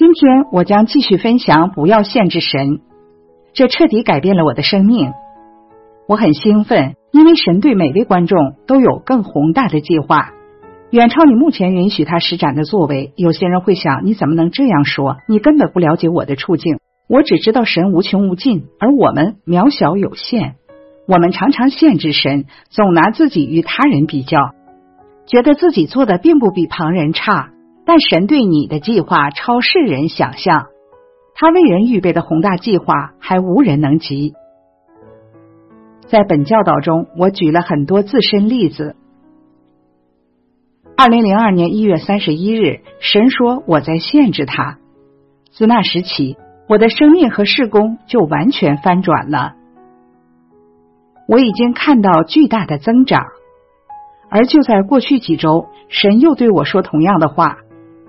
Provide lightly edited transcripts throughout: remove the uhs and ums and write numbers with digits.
今天我将继续分享不要限制神，这彻底改变了我的生命。我很兴奋，因为神对每位观众都有更宏大的计划，远超你目前允许他施展的作为。有些人会想，你怎么能这样说？你根本不了解我的处境。我只知道神无穷无尽，而我们渺小有限。我们常常限制神，总拿自己与他人比较，觉得自己做的并不比旁人差。但神对你的计划超世人想象，他为人预备的宏大计划还无人能及。在本教导中，我举了很多自身例子。2002年1月31日，神说我在限制他。自那时起，我的生命和事工就完全翻转了。我已经看到巨大的增长，而就在过去几周，神又对我说同样的话，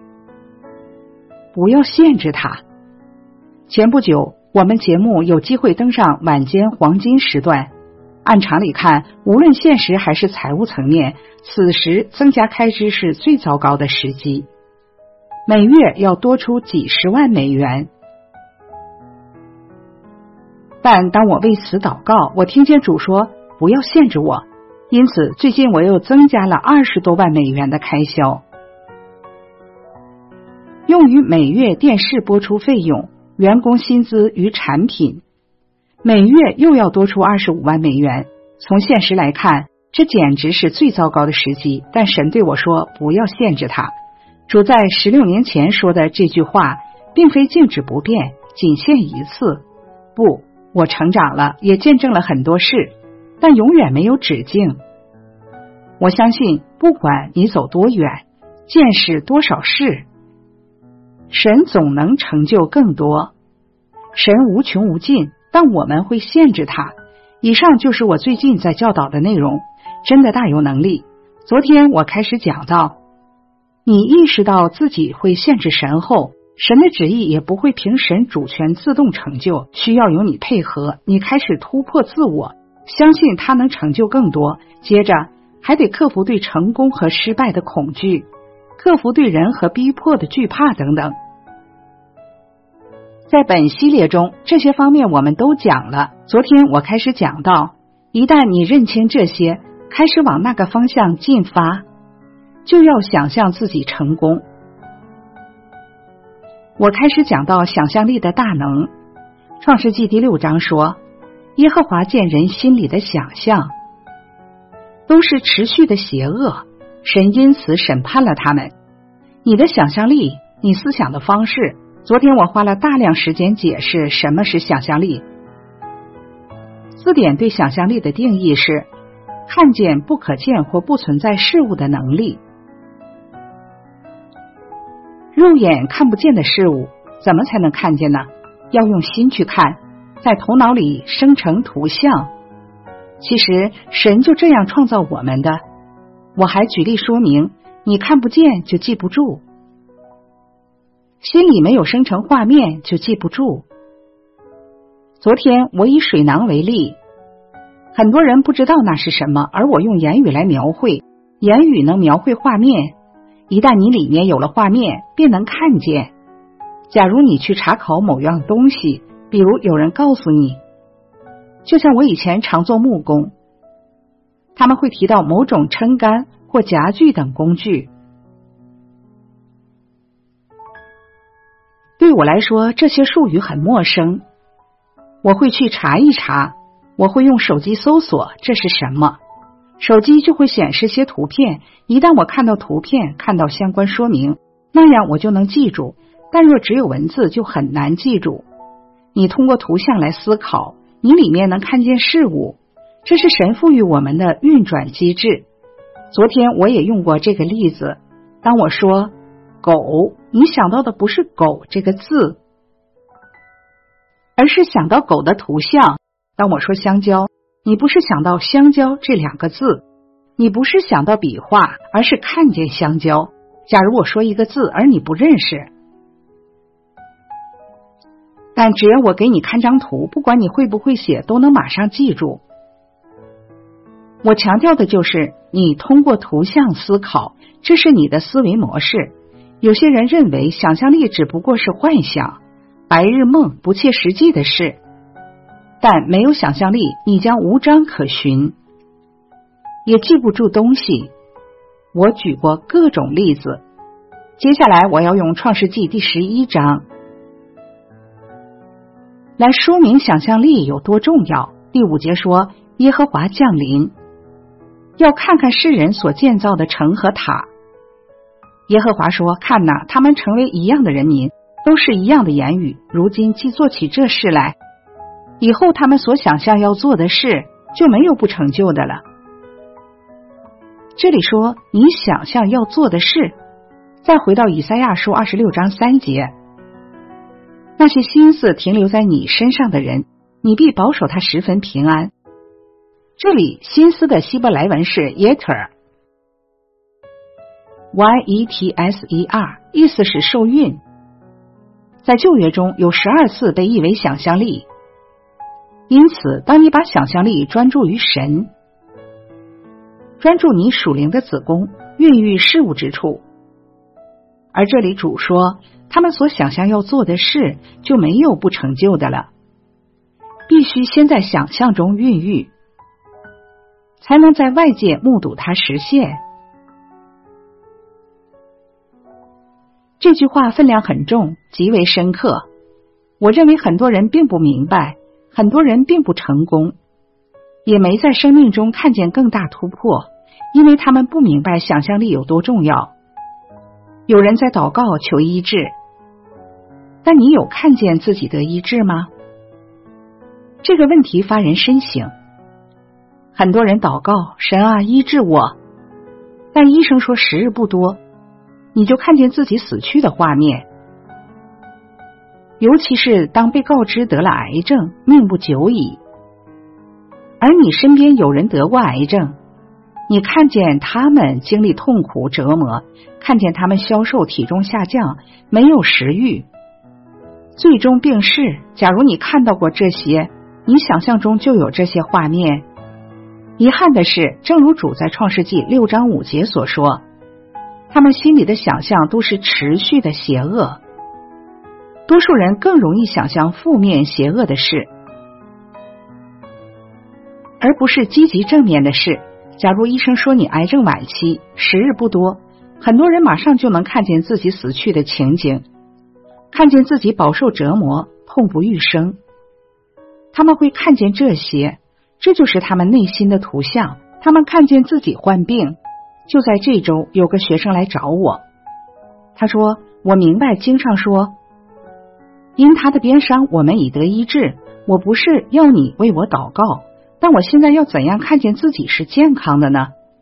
不要限制他。前不久，我们节目有机会登上晚间黄金时段。按常理看，无论现实还是财务层面，此时增加开支是最糟糕的时机。每月要多出几十万美元。但当我为此祷告，我听见主说不要限制我，因此最近我又增加了20多万美元的开销，用于每月电视播出费用、员工薪资与产品。每月又要多出25万美元。从现实来看，这简直是最糟糕的时机，但神对我说不要限制他。主在16年前说的这句话并非静止不变，仅限一次。不，我成长了，也见证了很多事，但永远没有止境。我相信不管你走多远，见识多少事，神总能成就更多。神无穷无尽，但我们会限制他。以上就是我最近在教导的内容，真的大有能力。昨天我开始讲到，你意识到自己会限制神后，神的旨意也不会凭神主权自动成就，需要有你配合。你开始突破自我，相信他能成就更多。接着还得克服对成功和失败的恐惧，克服对人和逼迫的惧怕等等。在本系列中，这些方面我们都讲了。昨天我开始讲到，一旦你认清这些，开始往那个方向进发，就要想象自己成功。我开始讲到想象力的大能。创世纪第6章说，耶和华见人心里的想象都是持续的邪恶，神因此审判了他们。你的想象力，你思想的方式，昨天我花了大量时间解释什么是想象力。字典对想象力的定义是看见不可见或不存在事物的能力。肉眼看不见的事物，怎么才能看见呢？要用心去看，在头脑里生成图像。其实神就这样创造我们的。我还举例说明，你看不见就记不住，心里没有生成画面就记不住。昨天我以水囊为例，很多人不知道那是什么，而我用言语来描绘。言语能描绘画面，一旦你里面有了画面，便能看见。假如你去查考某样东西，比如有人告诉你，就像我以前常做木工，他们会提到某种撑杆或夹具等工具。对我来说，这些术语很陌生，我会去查一查，我会用手机搜索这是什么，手机就会显示些图片，一旦我看到图片，看到相关说明，那样我就能记住，但若只有文字就很难记住。你通过图像来思考，你里面能看见事物，这是神赋予我们的运转机制。昨天我也用过这个例子，当我说狗，你想到的不是狗这个字，而是想到狗的图像。当我说香蕉，你不是想到香蕉这2个字，你不是想到笔画，而是看见香蕉。假如我说一个字而你不认识，但只要我给你看张图，不管你会不会写，都能马上记住。我强调的就是你通过图像思考，这是你的思维模式。 有些人认为想象力只不过是幻想、白日梦、不切实际的事，但没有想象力，你将无章可循，也记不住东西。我举过各种例子，接下来我要用创世纪第11章来说明想象力有多重要。第5节说，耶和华降临，要看看世人所建造的城和塔。耶和华说，看哪，他们成为一样的人民，都是一样的言语，如今既做起这事来，以后他们所想象要做的事就没有不成就的了。这里说你想象要做的事，再回到以赛亚书26章3节，那些心思停留在你身上的人，你必保守他十分平安。这里心思的希伯来文是 yeter， Y-E-T-S-E-R， 意思是受孕。在旧约中有12次被译为想象力，因此当你把想象力专注于神，专注你属灵的子宫孕育事物之处，而这里主说他们所想象要做的事就没有不成就的了，必须先在想象中孕育，才能在外界目睹它实现。这句话分量很重，极为深刻。我认为很多人并不明白，很多人并不成功，也没在生命中看见更大突破，因为他们不明白想象力有多重要。有人在祷告求医治，但你有看见自己得医治吗？这个问题发人深省。很多人祷告，神啊，医治我，但医生说时日不多，你就看见自己死去的画面。尤其是当被告知得了癌症，命不久矣，而你身边有人得过癌症，你看见他们经历痛苦折磨，看见他们消瘦，体重下降，没有食欲，最终病逝。假如你看到过这些，你想象中就有这些画面。遗憾的是，正如主在创世纪6章5节所说，他们心里的想象都是持续的邪恶。多数人更容易想象负面邪恶的事，而不是积极正面的事。假如医生说你癌症晚期，时日不多，很多人马上就能看见自己死去的情景，看见自己饱受折磨，痛不欲生。他们会看见这些，这就是他们内心的图像。他们看见自己患病。就在这周，有个学生来找我，他说，我明白经上说，因他的鞭伤我们已得医治，我不是要你为我祷告，但我现在要怎样看见自己是健康的呢？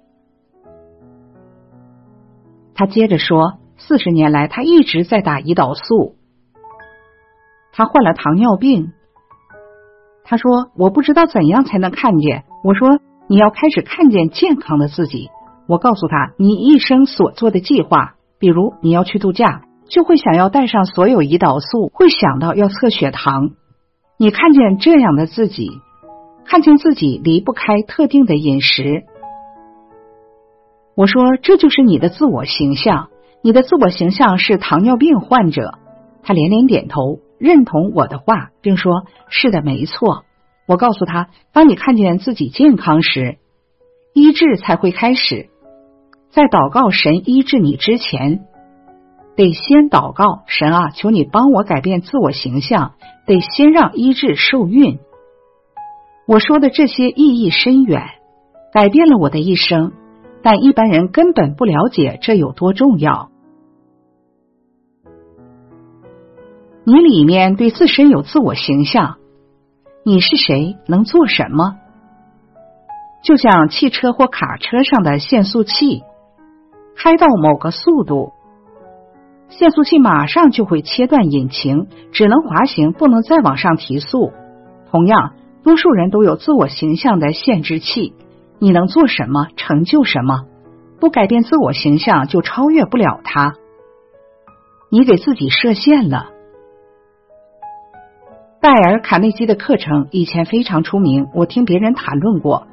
他接着说，40年来他一直在打胰岛素，他患了糖尿病。他说，我不知道怎样才能看见。我说，你要开始看见健康的自己。我告诉他，你一生所做的计划，比如你要去度假，就会想要带上所有胰岛素，会想到要测血糖。你看见这样的自己，看见自己离不开特定的饮食。我说，这就是你的自我形象，你的自我形象是糖尿病患者。他连连点头，认同我的话，并说，是的，没错。我告诉他，当你看见自己健康时，医治才会开始。在祷告神医治你之前，得先祷告，神啊，求你帮我改变自我形象，得先让医治受孕。我说的这些意义深远，改变了我的一生，但一般人根本不了解这有多重要。你里面对自身有自我形象，你是谁，能做什么？就像汽车或卡车上的限速器，开到某个速度，限速器马上就会切断引擎，只能滑行，不能再往上提速。同样，多数人都有自我形象的限制器，你能做什么，成就什么？不改变自我形象，就超越不了它。你给自己设限了。戴尔·卡内基的课程以前非常出名，我听别人谈论过。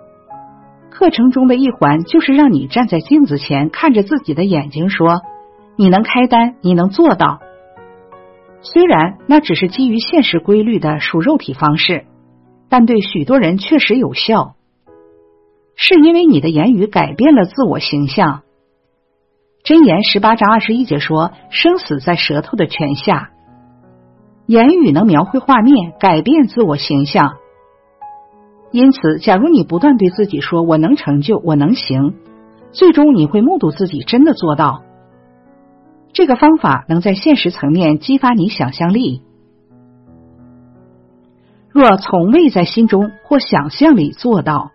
课程中的一环就是让你站在镜子前，看着自己的眼睛说， 你能开单，你能做到。虽然那只是基于现实规律的属肉体方式，但对许多人确实有效，是因为你的言语改变了自我形象。箴言18章21节说，生死在舌头的泉下。言语能描绘画面，改变自我形象。因此，假如你不断对自己说我能成就，我能行，最终你会目睹自己真的做到。这个方法能在现实层面激发你想象力。若从未在心中或想象里做到，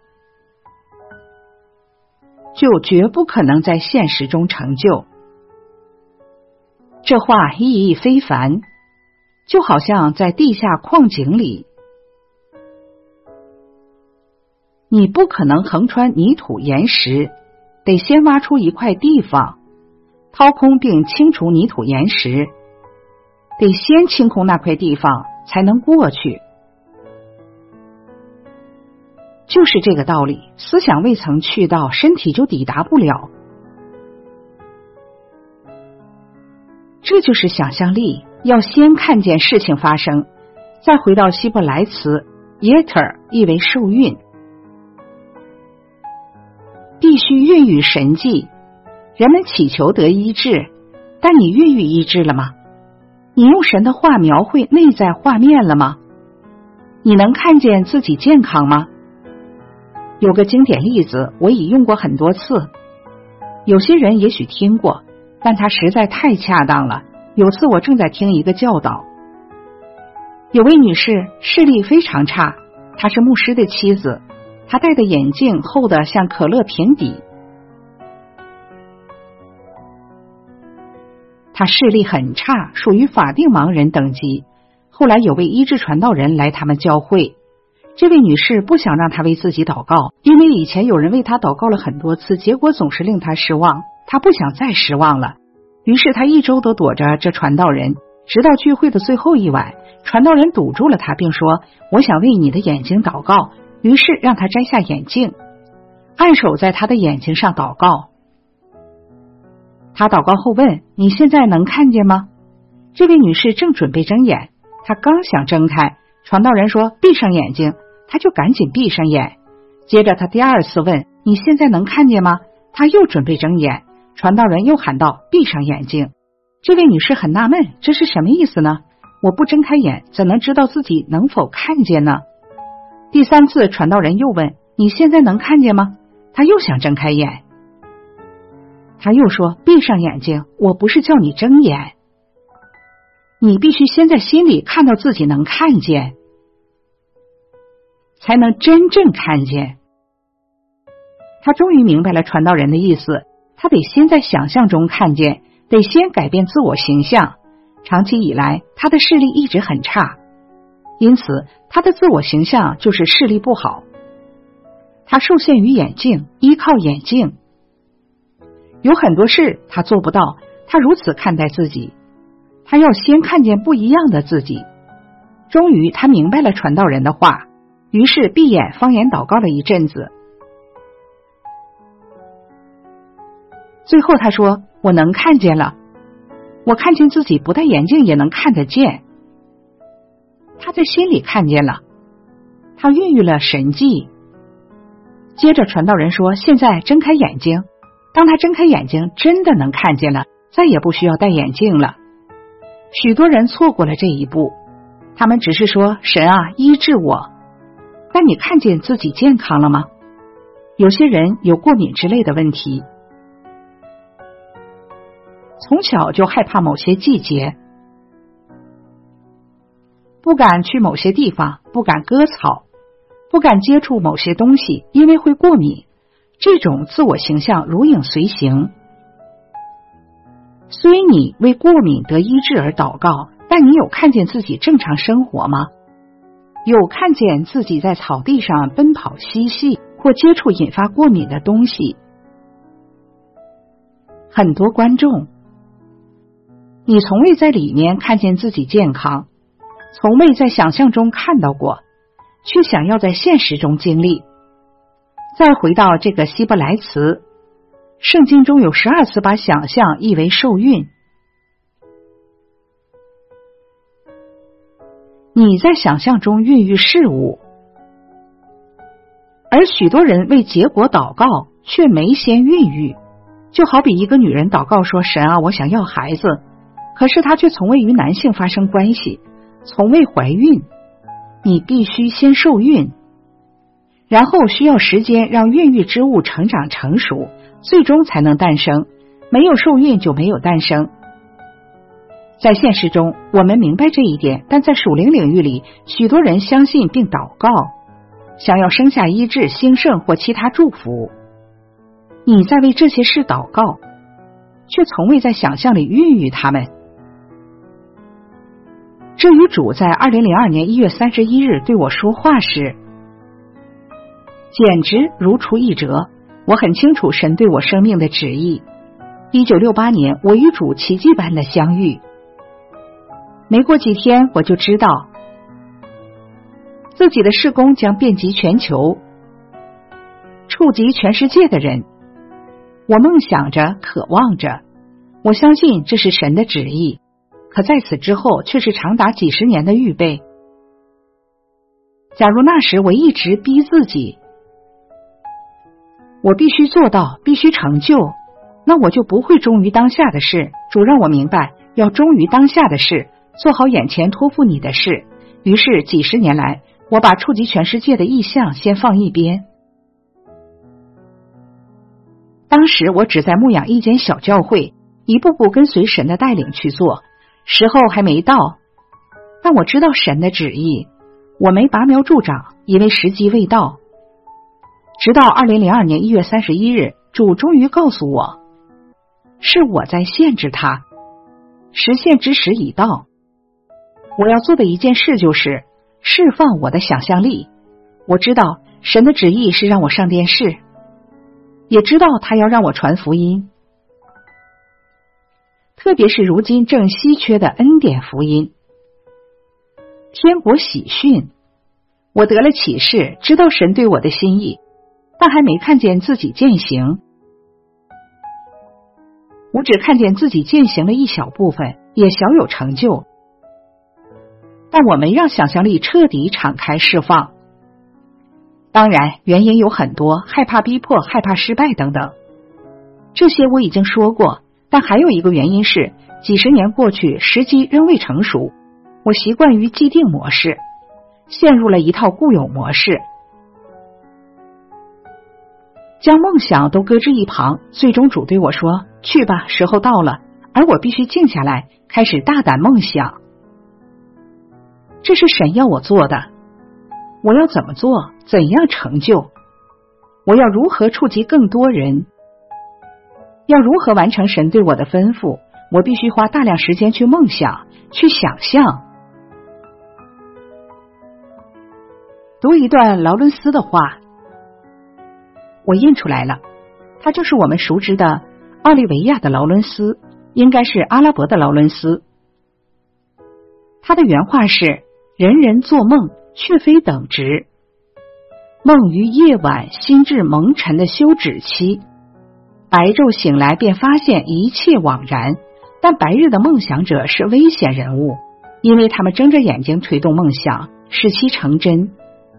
就绝不可能在现实中成就。这话意义非凡，就好像在地下矿井里，你不可能横穿泥土岩石，得先挖出一块地方，掏空并清除泥土岩石，得先清空那块地方才能过去。就是这个道理，思想未曾去到，身体就抵达不了。这就是想象力，要先看见事情发生，再回到希伯来词 yeter 意为受孕，必须孕育神迹。人们祈求得医治，但你孕育医治了吗？你用神的话描绘内在画面了吗？你能看见自己健康吗？有个经典例子，我已用过很多次，有些人也许听过，但它实在太恰当了。有次我正在听一个教导，有位女士视力非常差，她是牧师的妻子，她戴的眼镜厚得像可乐瓶底，她视力很差，属于法定盲人等级。后来有位医治传道人来他们教会，这位女士不想让他为自己祷告，因为以前有人为她祷告了很多次，结果总是令她失望，她不想再失望了。于是她一周都躲着这传道人，直到聚会的最后一晚，传道人堵住了她，并说，我想为你的眼睛祷告。于是让她摘下眼镜，按手在她的眼睛上祷告。她祷告后问，你现在能看见吗？这位女士正准备睁眼，她刚想睁开，传道人说闭上眼睛，她就赶紧闭上眼。接着她第二次问，你现在能看见吗？她又准备睁眼，传道人又喊道闭上眼睛。这位女士很纳闷，这是什么意思呢？我不睁开眼，怎能知道自己能否看见呢？第三次传道人又问，你现在能看见吗？她又想睁开眼，他又说闭上眼睛，我不是叫你睁眼，你必须先在心里看到自己能看见，才能真正看见。他终于明白了传道人的意思，他得先在想象中看见，得先改变自我形象。长期以来他的视力一直很差，因此他的自我形象就是视力不好。他受限于眼镜，依靠眼镜，有很多事他做不到，他如此看待自己，他要先看见不一样的自己。终于他明白了传道人的话，于是闭眼方言祷告了一阵子，最后他说，我能看见了，我看见自己不戴眼镜也能看得见。他在心里看见了，他孕育了神迹。接着传道人说，现在睁开眼睛。当他睁开眼睛，真的能看见了，再也不需要戴眼镜了。许多人错过了这一步，他们只是说，神啊，医治我。但你看见自己健康了吗？有些人有过敏之类的问题，从小就害怕某些季节，不敢去某些地方，不敢割草，不敢接触某些东西，因为会过敏。这种自我形象如影随形。虽你为过敏得医治而祷告，但你有看见自己正常生活吗？有看见自己在草地上奔跑嬉戏，或接触引发过敏的东西？很多观众，你从未在里面看见自己健康，从未在想象中看到过，却想要在现实中经历。再回到这个希伯来词， 圣经中有12次把想象译为受孕。你在想象中孕育事物，而许多人为结果祷告，却没先孕育。就好比一个女人祷告说，神啊，我想要孩子，可是她却从未与男性发生关系，从未怀孕。你必须先受孕，然后需要时间让孕育之物成长成熟，最终才能诞生。没有受孕就没有诞生。在现实中我们明白这一点，但在属灵领域里，许多人相信并祷告，想要生下医治、兴盛或其他祝福。你在为这些事祷告，却从未在想象里孕育他们。这与主在2002年1月31日对我说话时，简直如出一辙。我很清楚神对我生命的旨意。1968年，我与主奇迹般的相遇。没过几天，我就知道自己的事工将遍及全球，触及全世界的人。我梦想着，渴望着，我相信这是神的旨意。可在此之后，却是长达几十年的预备。假如那时我一直逼自己，我必须做到，必须成就，那我就不会忠于当下的事。主让我明白，要忠于当下的事，做好眼前托付你的事。于是几十年来，我把触及全世界的意向先放一边。当时我只在牧养一间小教会，一步步跟随神的带领去做，时候还没到，但我知道神的旨意，我没拔苗助长，因为时机未到。直到2002年1月31日，主终于告诉我，是我在限制他，实现之时已到。我要做的一件事就是释放我的想象力。我知道神的旨意是让我上电视，也知道他要让我传福音，特别是如今正稀缺的恩典福音。天国喜讯，我得了启示，知道神对我的心意，但还没看见自己践行。我只看见自己践行了一小部分，也小有成就，但我没让想象力彻底敞开释放。当然原因有很多，害怕逼迫，害怕失败等等，这些我已经说过。但还有一个原因是，几十年过去，时机仍未成熟，我习惯于既定模式，陷入了一套固有模式，将梦想都搁置一旁。最终主对我说，去吧，时候到了。而我必须静下来，开始大胆梦想。这是神要我做的，我要怎么做，怎样成就，我要如何触及更多人，要如何完成神对我的吩咐。我必须花大量时间去梦想，去想象。读一段劳伦斯的话，我印出来了，他就是我们熟知的奥利维亚的劳伦斯，应该是阿拉伯的劳伦斯。他的原话是，人人做梦，却非等值。梦于夜晚，心智蒙尘的休止期，白昼醒来便发现一切枉然。但白日的梦想者是危险人物，因为他们睁着眼睛推动梦想，使其成真。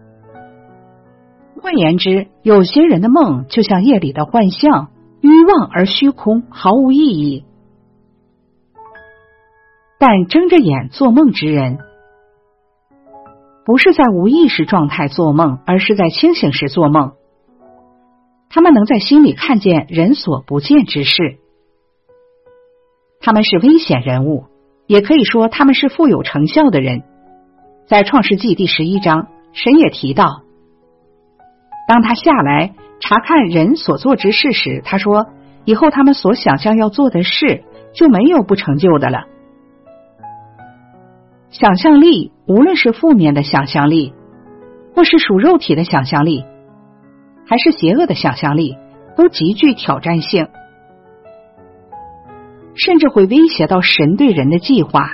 换言之，有些人的梦就像夜里的幻象，愚妄而虚空，毫无意义。但睁着眼做梦之人，不是在无意识状态做梦，而是在清醒时做梦。他们能在心里看见人所不见之事。他们是危险人物，也可以说他们是富有成效的人。在创世纪第11章，神也提到，当他下来查看人所做之事时，他说，以后他们所想象要做的事，就没有不成就的了。想象力，无论是负面的想象力，或是属肉体的想象力，还是邪恶的想象力，都极具挑战性，甚至会威胁到神对人的计划。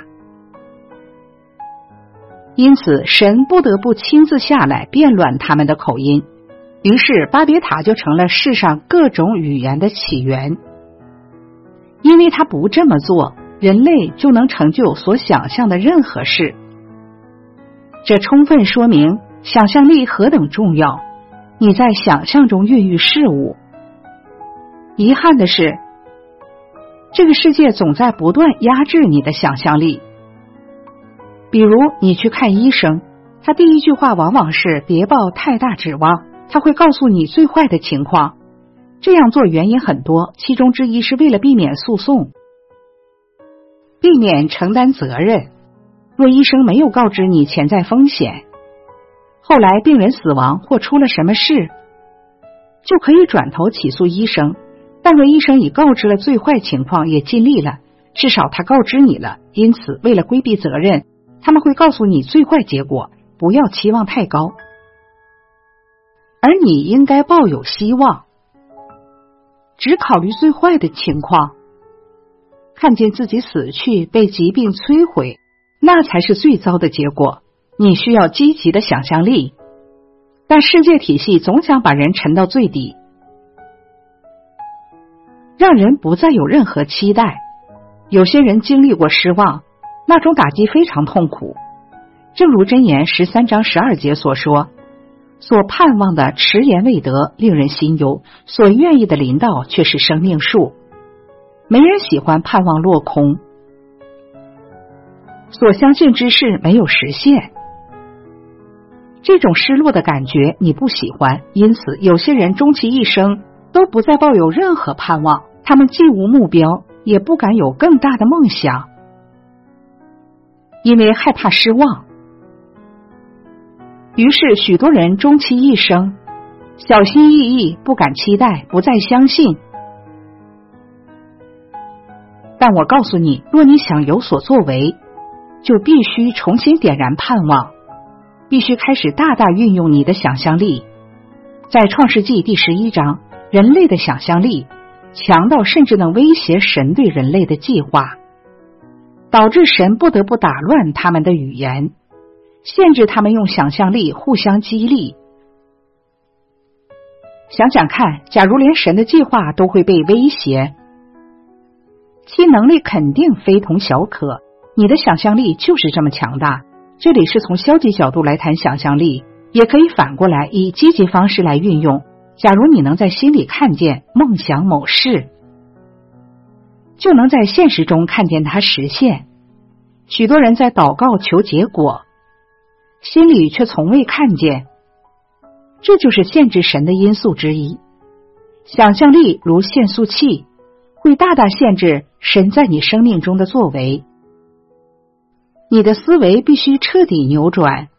因此，神不得不亲自下来辩论他们的口音。 于是巴别塔就成了世上各种语言的起源。因为他不这么做，人类就能成就所想象的任何事。这充分说明想象力何等重要，你在想象中孕育事物。遗憾的是，这个世界总在不断压制你的想象力。比如你去看医生，他第一句话往往是别抱太大指望，他会告诉你最坏的情况。这样做原因很多，其中之一是为了避免诉讼，避免承担责任。若医生没有告知你潜在风险，后来病人死亡或出了什么事，就可以转头起诉医生。但若医生已告知了最坏情况，也尽力了，至少他告知你了，因此为了规避责任，他们会告诉你最坏结果，不要期望太高。而你应该抱有希望，只考虑最坏的情况，看见自己死去，被疾病摧毁，那才是最糟的结果。你需要积极的想象力，但世界体系总想把人沉到最底，让人不再有任何期待。有些人经历过失望，那种打击非常痛苦。正如箴言13章12节所说，所盼望的迟延未得，令人心忧，所愿意的临到却是生命树。没人喜欢盼望落空，所相信之事没有实现，这种失落的感觉你不喜欢。因此有些人终其一生都不再抱有任何盼望，他们既无目标，也不敢有更大的梦想，因为害怕失望。于是许多人终其一生小心翼翼，不敢期待，不再相信。但我告诉你，若你想有所作为，就必须重新点燃盼望，必须开始大大运用你的想象力。在创世纪第11章，人类的想象力强到甚至能威胁神对人类的计划，导致神不得不打乱他们的语言，限制他们用想象力互相激励。想想看，假如连神的计划都会被威胁，其能力肯定非同小可。你的想象力就是这么强大。这里是从消极角度来谈想象力，也可以反过来以积极方式来运用。假如你能在心里看见梦想某事，就能在现实中看见它实现。许多人在祷告求结果，心里却从未看见，这就是限制神的因素之一。想象力如限速器，会大大限制神在你生命中的作为。你的思维必须彻底扭转，